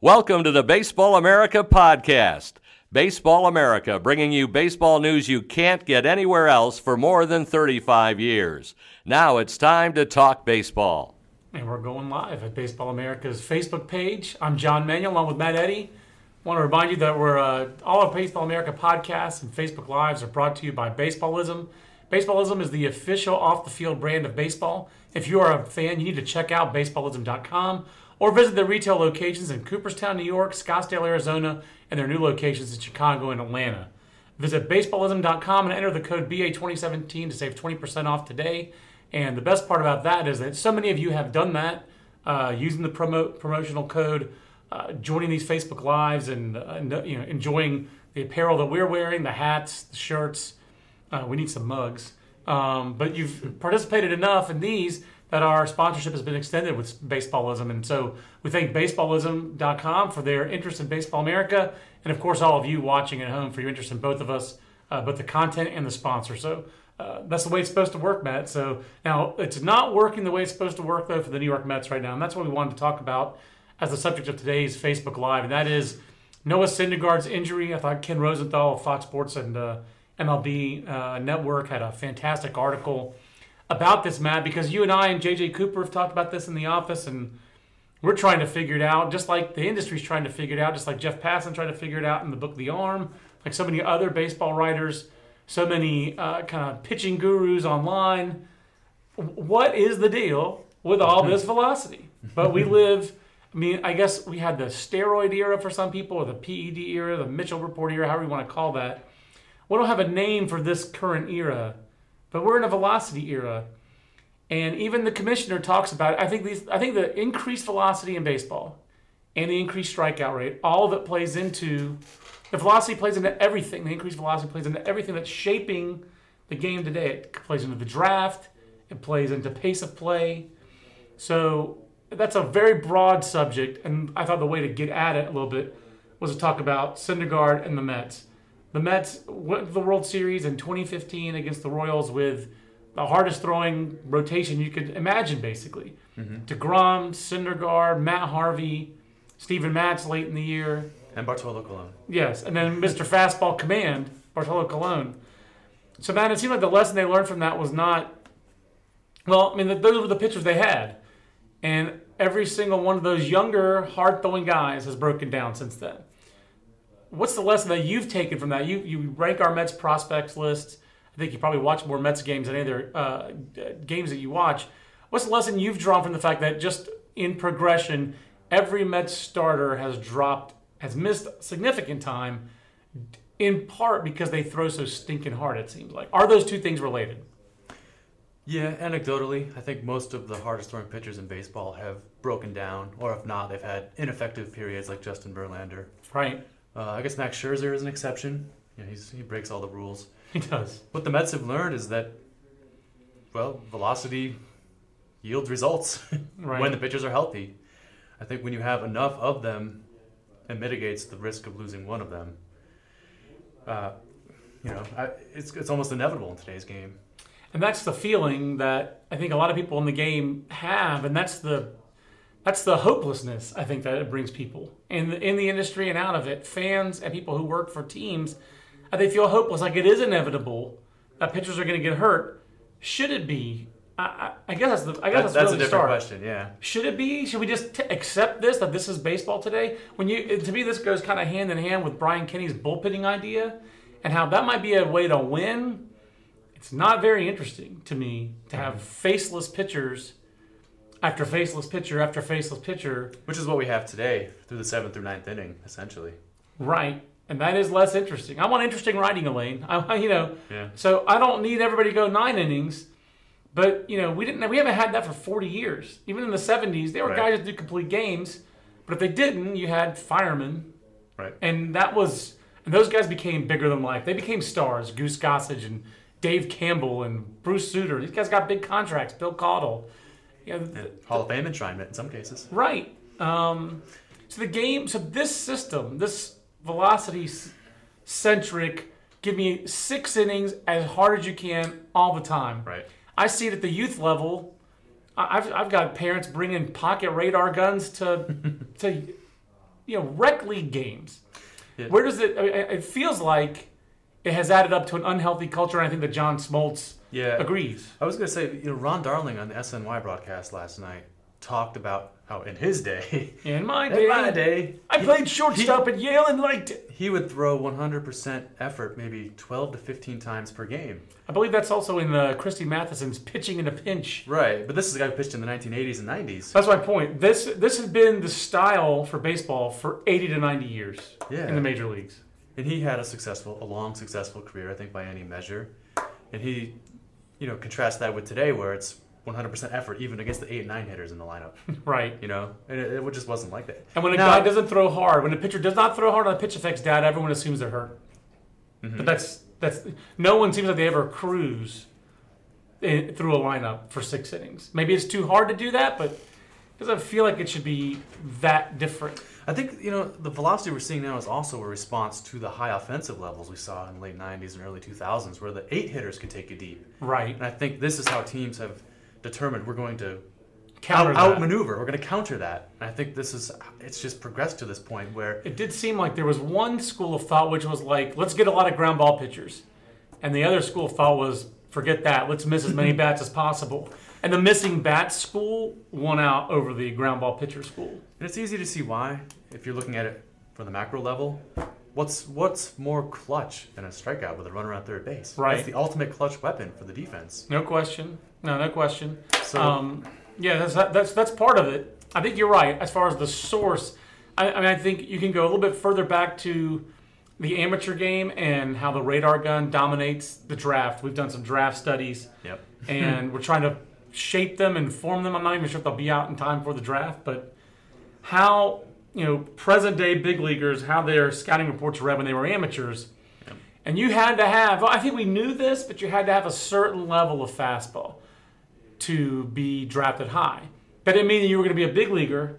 Welcome to the Baseball America podcast. Baseball America, bringing you baseball news you can't get anywhere else for more than 35 years. Now it's time to talk baseball. And we're going live at Baseball America's Facebook page. I'm John Manuel, along with Matt Eddy. I want to remind you that all our Baseball America podcasts and Facebook Lives are brought to you by Baseballism. Baseballism is the official off-the-field brand of baseball. If you are a fan, you need to check out baseballism.com or visit their retail locations in Cooperstown, New York, Scottsdale, Arizona, and their new locations in Chicago and Atlanta. Visit baseballism.com and enter the code BA2017 to save 20% off today. And the best part about that is that so many of you have done that using the promotional code, joining these Facebook Lives, and enjoying the apparel that we're wearing, the hats, the shirts. We need some mugs. But you've participated enough in these that our sponsorship has been extended with Baseballism. And so we thank baseballism.com for their interest in Baseball America, and of course all of you watching at home for your interest in both of us, both the content and the sponsor. So that's the way it's supposed to work, Matt. So now it's not working the way it's supposed to work, though, for the New York Mets right now. And that's what we wanted to talk about as the subject of today's Facebook Live, and that is Noah Syndergaard's injury. I thought Ken Rosenthal of Fox Sports and MLB Network had a fantastic article about this, Matt, because you and I and J.J. Cooper have talked about this in the office, and we're trying to figure it out, just like the industry's trying to figure it out, just like Jeff Passan tried to figure it out in the book The Arm, like so many other baseball writers, so many kind of pitching gurus online. What is the deal with all this velocity? But we live, I guess we had the steroid era for some people, or the PED era, the Mitchell Report era, however you want to call that. We don't have a name for this current era, but we're in a velocity era. And even the commissioner talks about it. I think the increased velocity in baseball and the increased strikeout rate, all of it plays into, the velocity plays into everything. The increased velocity plays into everything that's shaping the game today. It plays into the draft. It plays into pace of play. So that's a very broad subject, and I thought the way to get at it a little bit was to talk about Syndergaard and the Mets. The Mets went to the World Series in 2015 against the Royals with the hardest throwing rotation you could imagine, basically. Mm-hmm. DeGrom, Syndergaard, Matt Harvey, Steven Matz late in the year. And Bartolo Colon. Yes, and then Mr. Fastball Command, Bartolo Colon. So, Matt, it seemed like the lesson they learned from that was not, those were the pitchers they had. And every single one of those younger, hard-throwing guys has broken down since then. What's the lesson that you've taken from that? You rank our Mets prospects list. I think you probably watch more Mets games than any other games that you watch. What's the lesson you've drawn from the fact that just in progression, every Mets starter has missed significant time, in part because they throw so stinking hard, it seems like. Are those two things related? Yeah, anecdotally, I think most of the hardest throwing pitchers in baseball have broken down, or if not, they've had ineffective periods like Justin Verlander. Right. I guess Max Scherzer is an exception. He breaks all the rules. He does. What the Mets have learned is that, velocity yields results right. when the pitchers are healthy. I think when you have enough of them, it mitigates the risk of losing one of them. It's almost inevitable in today's game. And that's the feeling that I think a lot of people in the game have, and that's the hopelessness, I think, that it brings people in the industry and out of it. Fans and people who work for teams, they feel hopeless, like it is inevitable that pitchers are going to get hurt. Should it be? I guess that's a different question. Yeah. Should it be? Should we just accept that this is baseball today? To me, this goes kind of hand in hand with Brian Kenny's bullpenning idea, and how that might be a way to win. It's not very interesting to me to have faceless pitchers after faceless pitcher after faceless pitcher. Which is what we have today through the 7th through 9th inning, essentially. Right. And that is less interesting. I want interesting writing, Elaine. Yeah. So I don't need everybody to go 9 innings. But, we haven't had that for 40 years. Even in the 70s, there were guys that did complete games. But if they didn't, you had firemen. Right. And those guys became bigger than life. They became stars. Goose Gossage and Dave Campbell and Bruce Sutter. These guys got big contracts. Bill Caudle. Hall of Fame enshrinement in some cases. Right. So this system, this velocity-centric, give me 6 innings as hard as you can all the time. Right. I see it at the youth level. I've got parents bringing pocket radar guns to rec league games. Yeah. Where does it? I mean, it feels like it has added up to an unhealthy culture, and I think that John Smoltz agrees. I was going to say, Ron Darling on the SNY broadcast last night talked about how in his day, in my day, I played shortstop at Yale and liked it. He would throw 100% effort, maybe 12 to 15 times per game. I believe that's also in Christy Matheson's Pitching in a Pinch. Right, but this is a guy who pitched in the 1980s and 90s. That's my point. This has been the style for baseball for 80 to 90 years in the major leagues. And he had a long successful career, I think, by any measure. And he, contrast that with today, where it's 100% effort, even against the 8 and 9 hitters in the lineup. Right. And it just wasn't like that. And when a guy doesn't throw hard, when a pitcher does not throw hard on the pitch effects data, everyone assumes they're hurt. Mm-hmm. But that's no one seems like they ever cruise through a lineup for 6 innings. Maybe it's too hard to do that, but it doesn't feel like it should be that different. I think, the velocity we're seeing now is also a response to the high offensive levels we saw in the late 90s and early 2000s, where the 8 hitters could take you deep. Right. And I think this is how teams have determined we're going to outmaneuver. We're going to counter that. And I think it's just progressed to this point where... It did seem like there was one school of thought which was like, let's get a lot of ground ball pitchers. And the other school of thought was, forget that, let's miss as many bats as possible. And the missing bats school won out over the ground ball pitcher school. And it's easy to see why, if you're looking at it from the macro level. What's more clutch than a strikeout with a runner on third base? Right. That's the ultimate clutch weapon for the defense. No question. No question. So, that's part of it. I think you're right as far as the source. I think you can go a little bit further back to the amateur game and how the radar gun dominates the draft. We've done some draft studies. Yep. And we're trying to shape them and form them. I'm not even sure if they'll be out in time for the draft, but how present day big leaguers, how their scouting reports read when they were amateurs. Yep. And you had to have, I think we knew this, but you had to have a certain level of fastball to be drafted high. That didn't mean that you were going to be a big leaguer.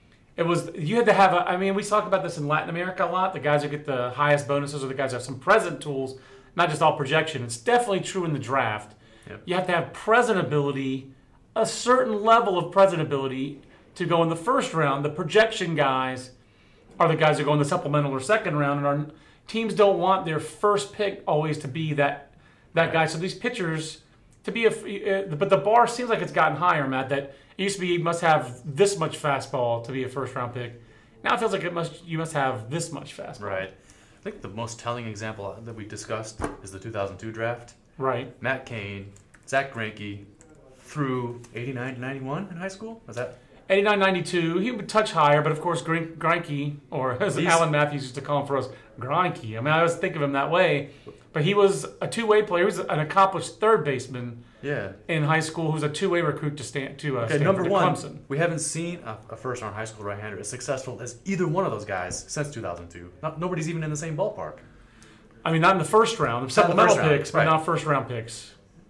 You had to have we talk about this in Latin America a lot. The guys who get the highest bonuses are the guys who have some present tools, not just all projection. It's definitely true in the draft. Yep. You have to have present ability, a certain level of present ability to go in the first round. The projection guys are the guys who go in the supplemental or second round, and our teams don't want their first pick always to be that guy. So these pitchers, but the bar seems like it's gotten higher, Matt, that it used to be you must have this much fastball to be a first round pick. Now it feels like you must have this much fastball. Right. I think the most telling example that we discussed is the 2002 draft. Right. Matt Cain, Zach Greinke through 89 to 91 in high school? Was that 89, 92, he would touch higher, but of course Greinke, or as Alan Matthews used to call him for us, Greinke. I mean, I always think of him that way. But he was a two-way player. He was an accomplished third baseman in high school who was a two-way recruit to Stanford. Number one, Clemson. We haven't seen a first-round high school right-hander as successful as either one of those guys since 2002. Nobody's even in the same ballpark. I mean, not in the first round. Supplemental picks, right. But not first-round picks.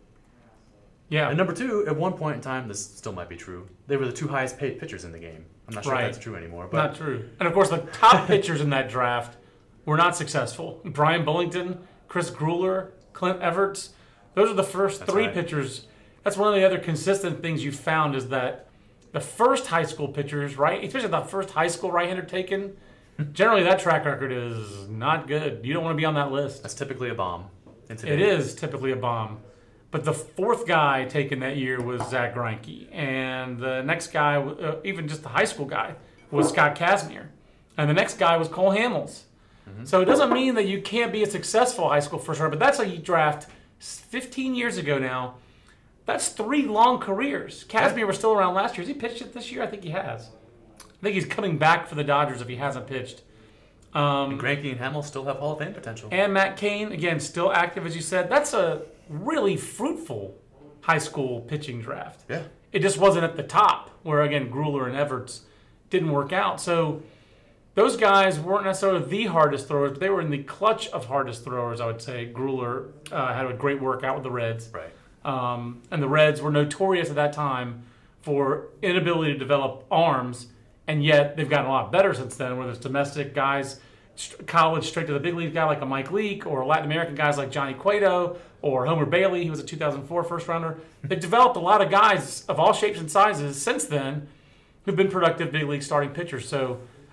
Yeah. And number two, at one point in time, this still might be true, they were the 2 highest paid pitchers in the game. I'm not sure if that's true anymore. But not true. And, of course, the top pitchers in that draft were not successful. Brian Bullington, Chris Grueller, Clint Everts. Those are the first three pitchers. That's one of the other consistent things you found is that the first high school pitchers, right, especially the first high school right-hander taken, generally that track record is not good. You don't want to be on that list. That's typically a bomb. It is typically a bomb. But the fourth guy taken that year was Zach Greinke. And the next guy, even just the high school guy, was Scott Kazmir. And the next guy was Cole Hamels. Mm-hmm. So it doesn't mean that you can't be a successful high school first round, but that's how you draft 15 years ago now. That's 3 long careers. Kazmir was still around last year. Has he pitched it this year? I think he has. I think he's coming back for the Dodgers if he hasn't pitched. And Greinke and Hamels still have Hall of Fame potential. And Matt Cain, again, still active, as you said. That's a really fruitful high school pitching draft. Yeah. It just wasn't at the top, where, again, Grueller and Everts didn't work out. So those guys weren't necessarily the hardest throwers, but they were in the clutch of hardest throwers, I would say. Grueller had a great workout with the Reds. Right. And the Reds were notorious at that time for inability to develop arms, and yet they've gotten a lot better since then, whether it's domestic guys, college straight to the big league guy like a Mike Leake, or Latin American guys like Johnny Cueto, or Homer Bailey, who was a 2004 first-rounder. They've developed a lot of guys of all shapes and sizes since then who've been productive big league starting pitchers. So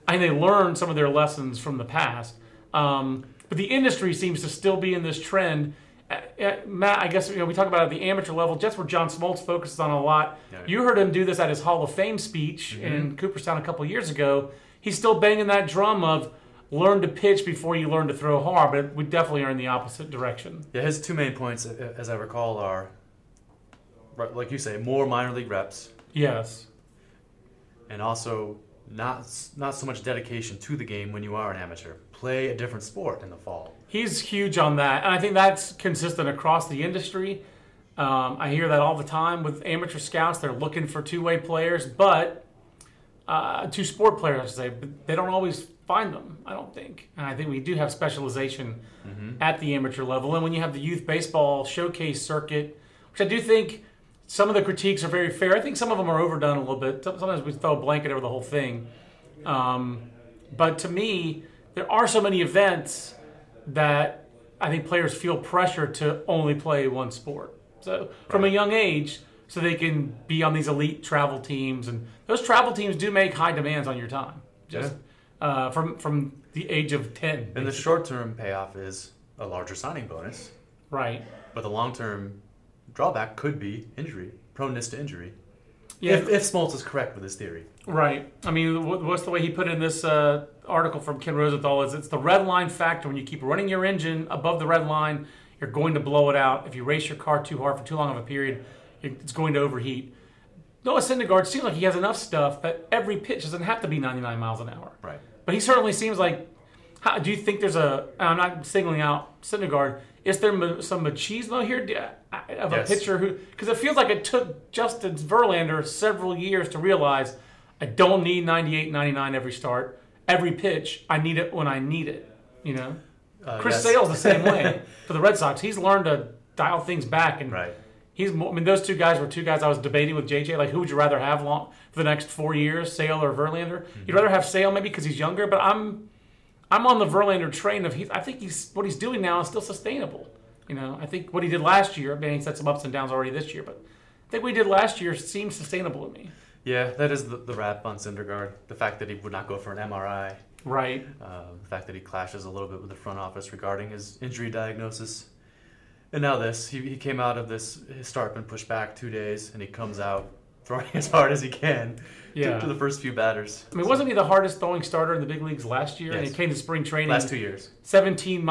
I think they learned some of their lessons from the past. But the industry seems to still be in this trend. Matt, I guess we talk about it at the amateur level. That's where John Smoltz focuses on a lot. Yeah. You heard him do this at his Hall of Fame speech in Cooperstown a couple of years ago. He's still banging that drum of learn to pitch before you learn to throw hard, but we definitely are in the opposite direction. Yeah, his two main points, as I recall, are, like you say, more minor league reps. Yes. And also not so much dedication to the game when you are an amateur. Play a different sport in the fall. He's huge on that, and I think that's consistent across the industry. I hear that all the time with amateur scouts. They're looking for two-way players, but two-sport players, I should say, but they don't always find them, I don't think. And I think we do have specialization at the amateur level. And when you have the youth baseball showcase circuit, which I do think some of the critiques are very fair. I think some of them are overdone a little bit. Sometimes we throw a blanket over the whole thing. But to me, there are so many events that I think players feel pressure to only play one sport. So from a young age, so they can be on these elite travel teams. And those travel teams do make high demands on your time. Just from the age of 10. And the short-term payoff is a larger signing bonus. Right. But the long-term drawback could be injury, proneness to injury. Yeah. If Smoltz is correct with his theory. Right. I mean, what's the way he put it in this article from Ken Rosenthal is it's the red line factor. When you keep running your engine above the red line, you're going to blow it out. If you race your car too hard for too long of a period, it's going to overheat. Noah Syndergaard seems like he has enough stuff that every pitch doesn't have to be 99 miles an hour. Right. But he certainly seems like, do you think there's I'm not singling out Syndergaard, is there some machismo here of a pitcher who, because it feels like it took Justin Verlander several years to realize I don't need 98, 99 every start, every pitch, I need it when I need it, you know? Chris Sale's the same way for the Red Sox. He's learned to dial things back. And he's more, I mean, those two guys were two guys I was debating with JJ, like who would you rather have for the next 4 years, Sale or Verlander? You'd rather have Sale maybe because he's younger, but I'm on the Verlander train of I think what he's doing now is still sustainable. You know, I think what he did last year, I mean, he's had some ups and downs already this year, but I think what he did last year seems sustainable to me. Yeah, that is the rap on Syndergaard. The fact that he would not go for an MRI. Right. The fact that he clashes a little bit with the front office regarding his injury diagnosis. And now this. He came out of this, his start been pushed back 2 days, and he comes out throwing as hard as he can to the first few batters. I mean, wasn't he the hardest throwing starter in the big leagues last year? Yes. And he came to spring training. Last 2 years. 17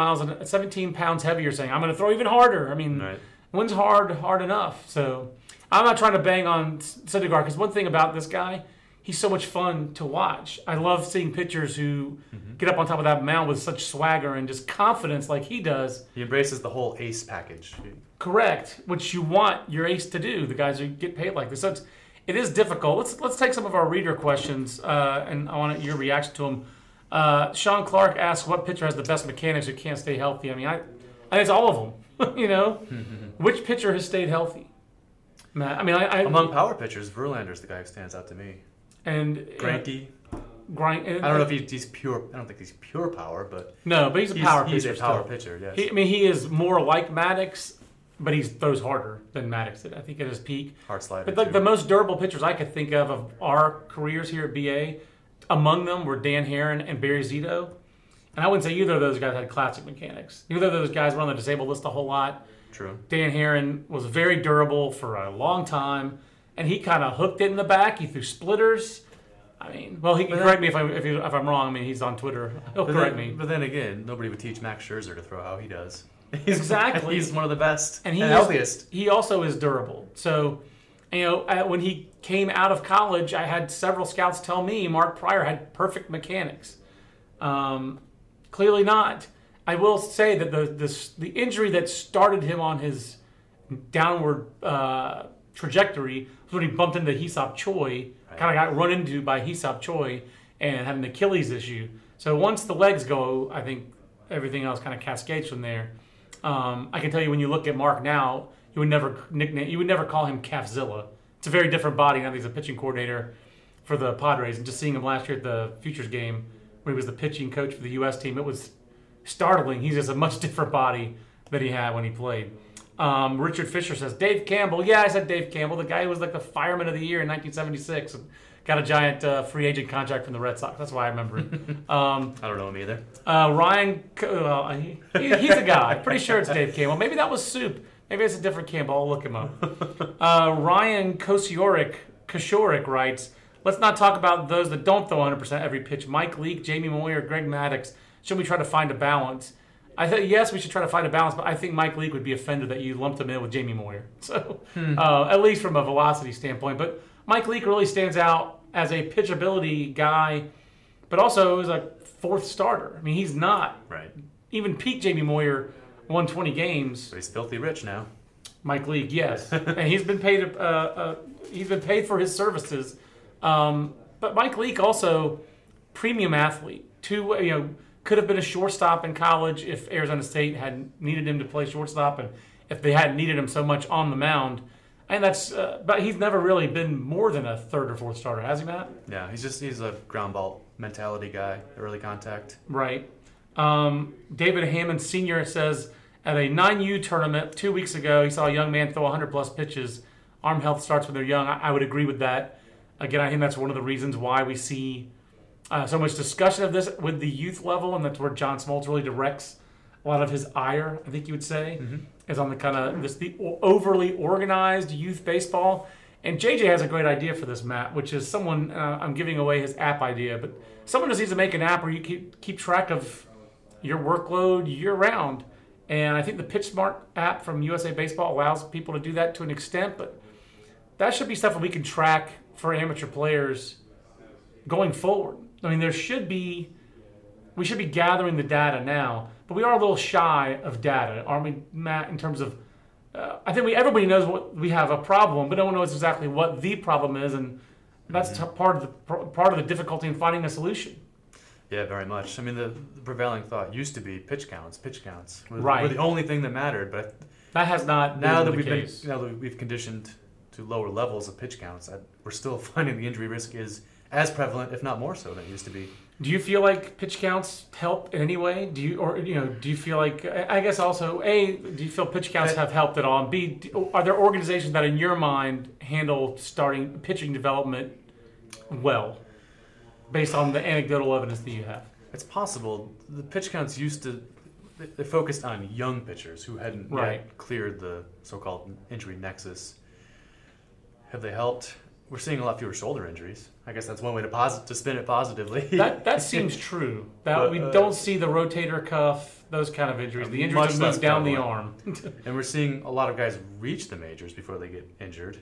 pounds heavier, saying, I'm going to throw even harder. I mean, when's hard enough? So I'm not trying to bang on Syndergaard, because one thing about this guy, he's so much fun to watch. I love seeing pitchers who get up on top of that mound with such swagger and just confidence like he does. He embraces the whole ace package. Correct, which you want your ace to do, the guys who get paid like this. So it is difficult. Let's take some of our reader questions, and I want your reaction to them. Sean Clark asks, what pitcher has the best mechanics who can't stay healthy? I mean, I think it's all of them. You know? Which pitcher has stayed healthy? Matt, I mean, among power pitchers, Verlander's the guy who stands out to me. And Greinke. I don't know if he's pure. I don't think he's pure power, but no, but he's a power pitcher. He's a power pitcher. Yes. He is more like Maddox, but he throws harder than Maddox did. I think at his peak. Hard slider. But like the most durable pitchers I could think of our careers here at BA, among them were Dan Herron and Barry Zito, and I wouldn't say either of those guys had classic mechanics. Neither of those guys were on the disabled list a whole lot. True. Dan Herron was very durable for a long time, and he kind of hooked it in the back. He threw splitters. I mean, well, he can correct me if I'm wrong. I mean, he's on Twitter. He'll correct me. But then again, nobody would teach Max Scherzer to throw how he does. Exactly. He's one of the best and healthiest. He also is durable. So, you know, when he came out of college, I had several scouts tell me Mark Prior had perfect mechanics. Clearly not. I will say that the injury that started him on his downward trajectory was when he bumped into Hee-Seop Choi. Kind of got run into by Hee-Seop Choi and had an Achilles issue. So once the legs go, I think everything else kind of cascades from there. I can tell you when you look at Mark now, you would never call him Calfzilla. It's a very different body now that he's a pitching coordinator for the Padres. And just seeing him last year at the Futures game, where he was the pitching coach for the U.S. team, it was startling. He's just a much different body than he had when he played. Richard Fisher says, Dave Campbell. Yeah, I said Dave Campbell, the guy who was like the fireman of the year in 1976. And got a giant free agent contract from the Red Sox. That's why I remember it. I don't know him either. Ryan, he's a guy. Pretty sure it's Dave Campbell. Maybe that was Soup. Maybe it's a different Campbell. I'll look him up. Ryan Koshorik writes, let's not talk about those that don't throw 100% every pitch. Mike Leake, Jamie Moyer, Greg Maddux. Should we try to find a balance? I think yes, we should try to find a balance, but I think Mike Leake would be offended that you lumped him in with Jamie Moyer. So, at least from a velocity standpoint. But Mike Leake really stands out as a pitchability guy, but also as a fourth starter. I mean, he's not even peak Jamie Moyer 120 games. But he's filthy rich now. Mike Leake, yes, and he's been paid. He's been paid for his services. But Mike Leake also premium athlete. Could have been a shortstop in college if Arizona State had needed him to play shortstop, and if they hadn't needed him so much on the mound. And that's, but he's never really been more than a third or fourth starter, has he, Matt? Yeah, he's a ground ball mentality guy, early contact. Right. David Hammond Sr. says at a 9U tournament 2 weeks ago, he saw a young man throw 100+ pitches. Arm health starts when they're young. I would agree with that. Again, I think that's one of the reasons why we see so much discussion of this with the youth level, and that's where John Smoltz really directs a lot of his ire, I think you would say, is on the kind of the overly organized youth baseball. And JJ has a great idea for this, Matt, which is someone, I'm giving away his app idea, but someone just needs to make an app where you keep track of your workload year-round. And I think the PitchSmart app from USA Baseball allows people to do that to an extent, but that should be stuff that we can track for amateur players going forward. I mean, we should be gathering the data now, but we are a little shy of data, aren't we, Matt, in terms of, I think everybody knows what we have a problem, but no one knows exactly what the problem is, and that's part of the difficulty in finding a solution. Yeah, very much. I mean, the prevailing thought used to be pitch counts were the only thing that mattered, but that has not now been that the case. now that we've conditioned to lower levels of pitch counts, we're still finding the injury risk is as prevalent, if not more so, than it used to be. Do you feel like pitch counts help in any way? Do you feel like, I guess also, A, do you feel pitch counts have helped at all? And B, are there organizations that in your mind handle starting pitching development well, based on the anecdotal evidence that you have? It's possible. The pitch counts they focused on young pitchers who hadn't yet cleared the so-called injury nexus. Have they helped? We're seeing a lot fewer shoulder injuries. I guess that's one way to spin it positively. That seems true. We don't see the rotator cuff, those kind of injuries. The injuries that move down the arm. And we're seeing a lot of guys reach the majors before they get injured.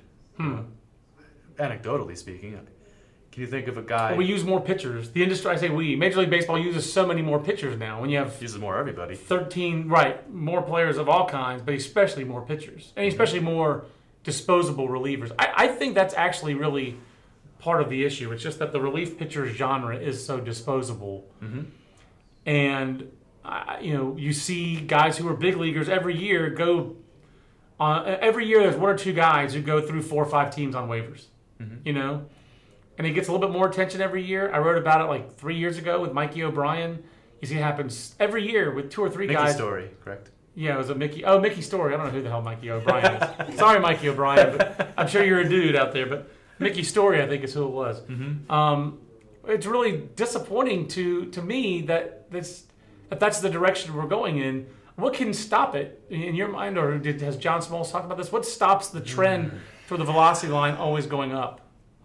Anecdotally speaking, can you think of a guy? Well, we use more pitchers. The industry, I say we. Major League Baseball uses so many more pitchers now. When you have uses more everybody. 13, more players of all kinds, but especially more pitchers, and especially more disposable relievers. I think that's actually really part of the issue. It's just that the relief pitcher genre is so disposable. And, you see guys who are big leaguers every year every year there's one or two guys who go through 4 or 5 teams on waivers, and it gets a little bit more attention every year. I wrote about it like 3 years ago with Mikey O'Brien. You see it happens every year with 2 or 3 guys. Mickey Story, correct? Yeah, it was a Mickey Story. I don't know who the hell Mikey O'Brien is. Sorry, Mikey O'Brien, but I'm sure you're a dude out there. But Mickey Story, I think, is who it was. It's really disappointing to me that that's the direction we're going in. What can stop it in your mind, or has John Smoltz talked about this? What stops the trend for the velocity line always going up?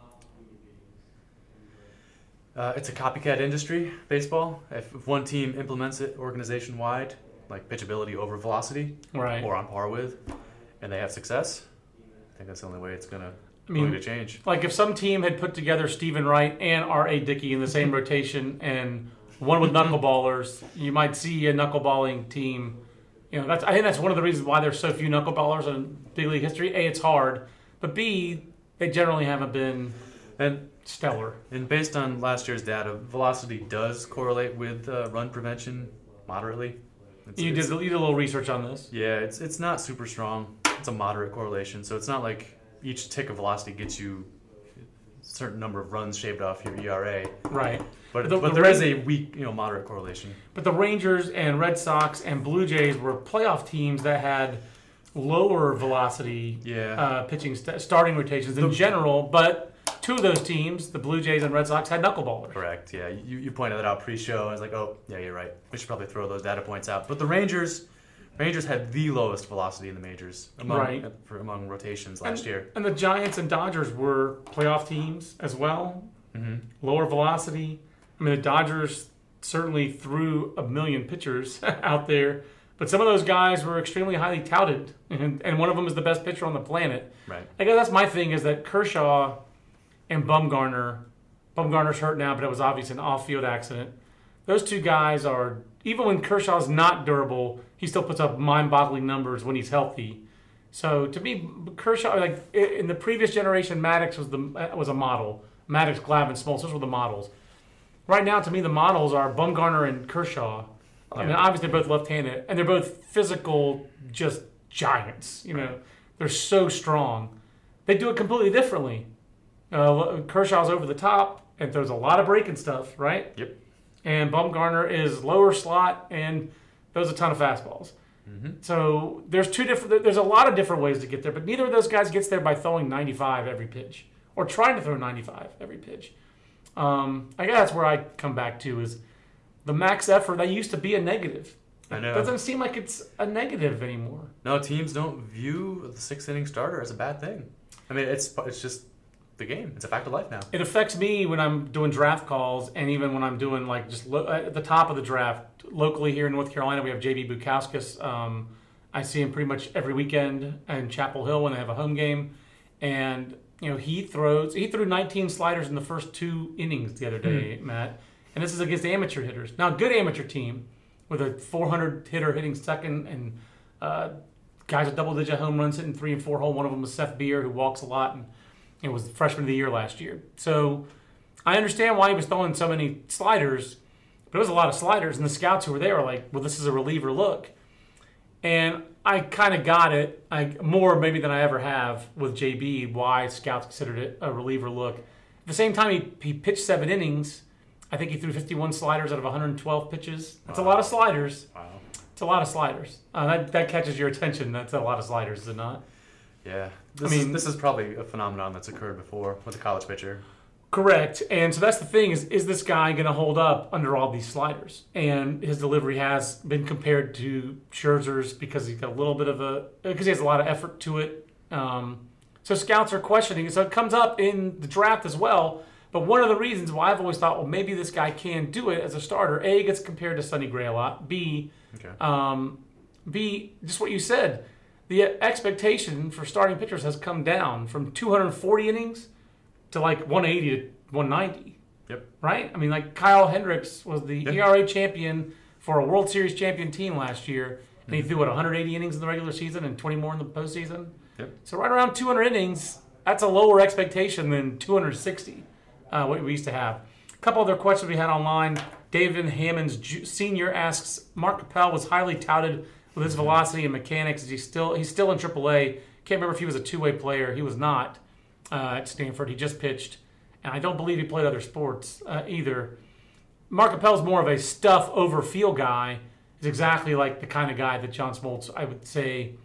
It's a copycat industry, baseball. If one team implements it organization-wide, like pitchability over velocity, or on par with, and they have success, I think that's the only way it's going to change. Like if some team had put together Stephen Wright and R.A. Dickey in the same rotation and one with knuckleballers, you might see a knuckleballing team. I think that's one of the reasons why there's so few knuckleballers in big league history. A, it's hard, but B, they generally haven't been stellar. And based on last year's data, velocity does correlate with run prevention moderately. You did a little research on this. Yeah, it's not super strong. It's a moderate correlation, so it's not like each tick of velocity gets you a certain number of runs shaved off your ERA. Right. But there is a weak, moderate correlation. But the Rangers and Red Sox and Blue Jays were playoff teams that had lower velocity pitching starting rotations in general, but two of those teams, the Blue Jays and Red Sox, had knuckleballers. Correct. Yeah, you pointed that out pre-show. I was like, oh, yeah, you're right. We should probably throw those data points out. But the Rangers had the lowest velocity in the majors among rotations last year. And the Giants and Dodgers were playoff teams as well. Mm-hmm. Lower velocity. I mean, the Dodgers certainly threw a million pitchers out there, but some of those guys were extremely highly touted, and one of them is the best pitcher on the planet. Right. I guess that's my thing, is that Kershaw and Bumgarner's hurt now, but it was obviously an off-field accident. Those two guys are, even when Kershaw's not durable, he still puts up mind-boggling numbers when he's healthy. So to me, Kershaw, like in the previous generation, Maddox was a model. Maddox, Glavine, Smoltz, those were the models. Right now, to me, the models are Bumgarner and Kershaw. I mean, obviously they're both left-handed, and they're both physical, just giants. You know, they're so strong. They do it completely differently. Kershaw's over the top and throws a lot of breaking stuff, right? Yep. And Bumgarner is lower slot and throws a ton of fastballs. Mm-hmm. So there's a lot of different ways to get there, but neither of those guys gets there by throwing 95 every pitch or trying to throw 95 every pitch. I guess that's where I come back to, is the max effort. That used to be a negative. I know. It doesn't seem like it's a negative anymore. No, teams don't view the sixth-inning starter as a bad thing. I mean, it's just the game. It's a fact of life now. It affects me when I'm doing draft calls, and even when I'm doing like just at the top of the draft. Locally here in North Carolina, we have J.B. Bukauskas. I see him pretty much every weekend in Chapel Hill when they have a home game, and you know he threw 19 sliders in the first 2 innings the other day, Matt. And this is against amateur hitters. Now, good amateur team with a 400 hitter hitting second, and guys with double-digit home runs hitting 3 and 4 hole. One of them was Seth Beer, who walks a lot, and it was the freshman of the year last year. So I understand why he was throwing so many sliders, but it was a lot of sliders, and the scouts who were there were like, well, this is a reliever look. And I kind of got it, more maybe than I ever have with JB, why scouts considered it a reliever look. At the same time, he pitched 7 innings. I think he threw 51 sliders out of 112 pitches. That's a lot of sliders. Wow. It's a lot of sliders. That catches your attention. That's a lot of sliders, is it not? Yeah. This is probably a phenomenon that's occurred before with a college pitcher. Correct. And so that's the thing, is this guy going to hold up under all these sliders? And his delivery has been compared to Scherzer's because he's got a little bit of because he has a lot of effort to it. So scouts are questioning it. So it comes up in the draft as well. But one of the reasons why I've always thought, well, maybe this guy can do it as a starter, A, gets compared to Sonny Gray a lot. B, just what you said, the expectation for starting pitchers has come down from 240 innings to like 180 to 190. Yep. Right? I mean, like Kyle Hendricks was the ERA champion for a World Series champion team last year, and he threw, 180 innings in the regular season and 20 more in the postseason? Yep. So right around 200 innings, that's a lower expectation than 260. What we used to have. A couple other questions we had online. David Hammonds Sr. asks, Mark Capel was highly touted with his velocity and mechanics. He's still in AAA. Can't remember if he was a two-way player. He was not at Stanford. He just pitched. And I don't believe he played other sports either. Mark Capel's more of a stuff over feel guy. He's exactly like the kind of guy that John Smoltz, I would say,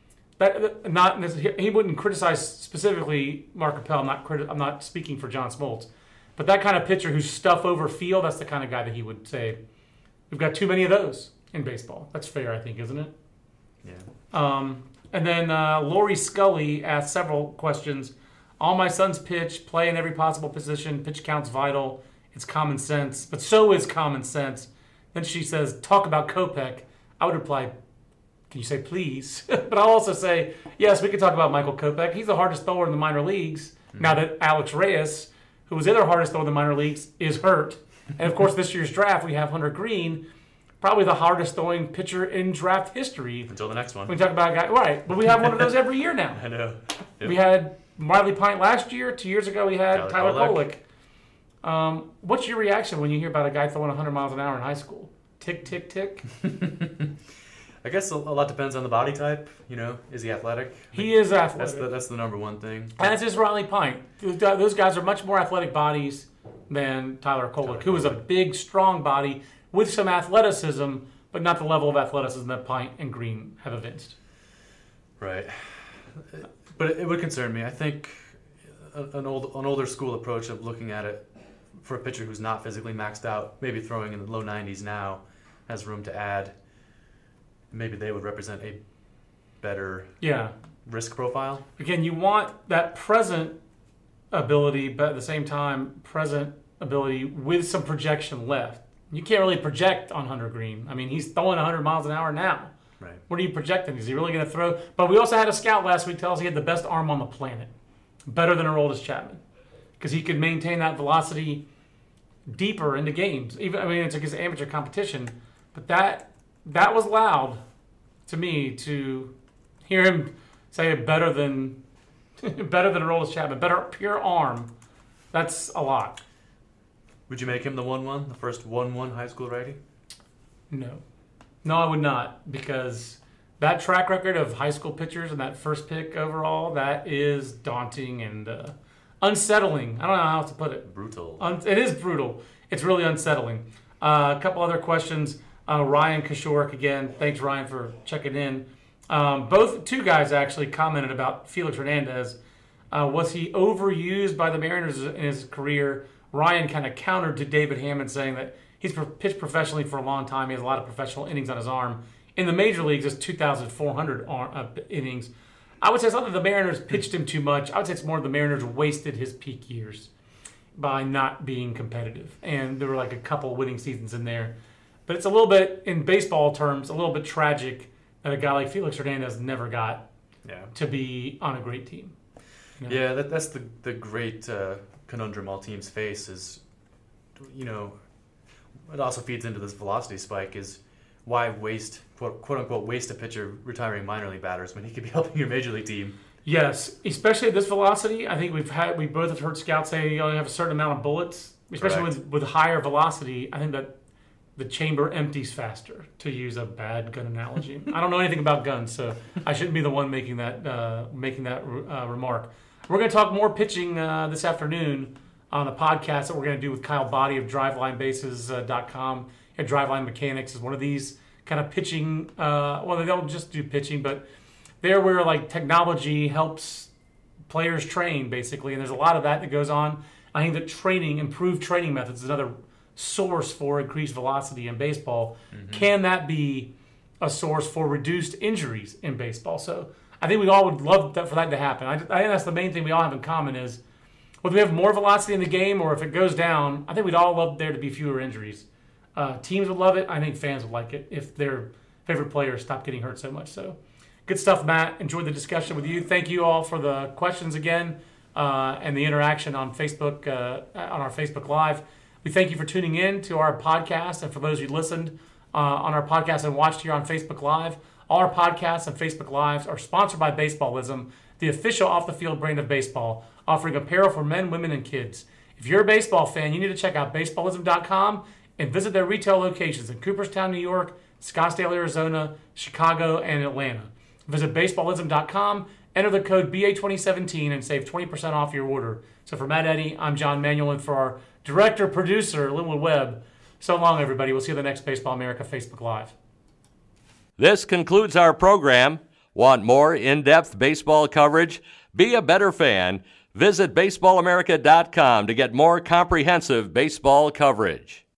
he wouldn't criticize specifically Mark Capel. I'm not speaking for John Smoltz. But that kind of pitcher who's stuff over feel, that's the kind of guy that he would say, we've got too many of those in baseball. That's fair, I think, isn't it? Yeah. And then Lori Scully asked several questions. All my sons pitch, play in every possible position, pitch count's vital. It's common sense, but so is common sense. Then she says, talk about Kopech. I would reply, can you say please? But I'll also say, yes, we can talk about Michael Kopech. He's the hardest thrower in the minor leagues. Mm-hmm. Now that Alex Reyes, who was the other hardest thrower in the minor leagues, is hurt. And, of course, this year's draft, we have Hunter Green, probably the hardest throwing pitcher in draft history. Until the next one. We talk about a guy, right, but we have one of those every year now. I know. Yep. We had Riley Pint last year. 2 years ago, we had Tyler Kolek. What's your reaction when you hear about a guy throwing 100 miles an hour in high school? Tick, tick, tick? I guess a lot depends on the body type. Is he athletic? He is athletic. That's the number one thing. And it's just Riley Pint. Those guys are much more athletic bodies than Tyler Kolek, who is a big, strong body with some athleticism, but not the level of athleticism that Pint and Green have evinced. Right. But it would concern me. I think an older school approach of looking at it for a pitcher who's not physically maxed out, maybe throwing in the low 90s now, has room to add. Maybe they would represent a better risk profile. Again, you want that present ability, but at the same time, present ability with some projection left. You can't really project on Hunter Green. I mean, he's throwing 100 miles an hour now. Right. What are you projecting? Is he really going to throw? But we also had a scout last week tell us he had the best arm on the planet. Better than Aroldis Chapman. Because he could maintain that velocity deeper into games. It's against amateur competition. But that was loud to me to hear him say better than Aroldis Chapman. Better pure arm. That's a lot. Would you make him the 1-1, the first 1-1 high school righty? No, I would not, because that track record of high school pitchers and that first pick overall, that is daunting and unsettling. I don't know how else to put it. Brutal. It is brutal. It's really unsettling. A couple other questions. Ryan Kashork, again, thanks, Ryan, for checking in. Two guys actually commented about Felix Hernandez. Was he overused by the Mariners in his career? Ryan kind of countered to David Hammond, saying that he's pitched professionally for a long time. He has a lot of professional innings on his arm. In the major leagues, it's 2,400 innings. I would say it's not that the Mariners pitched him too much. I would say it's more the Mariners wasted his peak years by not being competitive. And there were like a couple winning seasons in there. But it's a little bit, in baseball terms, a little bit tragic that a guy like Felix Hernandez never got to be on a great team. You know? Yeah, that's the great conundrum all teams face is, it also feeds into this velocity spike is why waste, quote unquote, waste a pitcher retiring minor league batters when he could be helping your major league team. Yes, especially at this velocity. I think we both have heard scouts say you only have a certain amount of bullets, especially with higher velocity. I think that the chamber empties faster, to use a bad gun analogy. I don't know anything about guns, so I shouldn't be the one making that remark. We're going to talk more pitching this afternoon on the podcast that we're going to do with Kyle Body of DrivelineBases.com. Driveline Mechanics is one of these kind of pitching. Well, they don't just do pitching, but they're where like technology helps players train, basically. And there's a lot of that goes on. I think that improved training methods is another source for increased velocity in baseball. Mm-hmm. Can that be a source for reduced injuries in baseball? So I think we all would love for that to happen. I think that's the main thing we all have in common is whether we have more velocity in the game or if it goes down, I think we'd all love there to be fewer injuries. Teams would love it. I think fans would like it if their favorite players stopped getting hurt so much. So good stuff, Matt. Enjoyed the discussion with you. Thank you all for the questions again and the interaction on Facebook, on our Facebook Live. We thank you for tuning in to our podcast, and for those who listened on our podcast and watched here on Facebook Live. All our podcasts and Facebook Lives are sponsored by Baseballism, the official off-the-field brand of baseball, offering apparel for men, women, and kids. If you're a baseball fan, you need to check out Baseballism.com and visit their retail locations in Cooperstown, New York, Scottsdale, Arizona, Chicago, and Atlanta. Visit Baseballism.com, enter the code BA2017, and save 20% off your order. So for Matt Eddy, I'm John Manuel, and for our director-producer, Linwood Webb, so long, everybody. We'll see you on the next Baseball America Facebook Live. This concludes our program. Want more in-depth baseball coverage? Be a better fan. Visit BaseballAmerica.com to get more comprehensive baseball coverage.